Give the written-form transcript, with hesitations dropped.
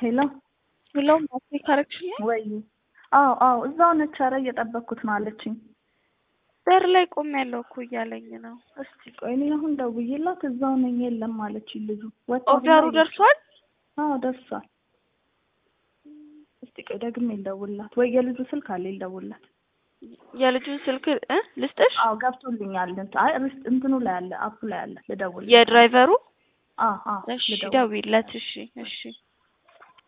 ሄሎ ሄሎ ማስቲክ ካረክሽኝ ወይ? አዎ እዛው ነች። ኧረ እየጠበቅኩት ነው አለችኝ። በር ላይ ቆም ያለው እኮ እያለኝ ነው። እስቲ ቆይ እኔ አሁን ደውዬላት እዛው ነኝ የለም አለችኝ ልጁ። ኦርደሩ ደርሷል? አዎ ደርሷል። እስቲ ቆይ ደግሜ ልደውልላት ወይ የልጁ ስልክ አለ ልደውልላት። የልጁን ስልክ ልስጥሽ? አዎ ገብቶልኛል። አይ እንትኑ ላይ አለ አፑ ላይ አለ ልደውልላት። የድራይቨሩ? አዎ እሺ ደውይለት። እሺ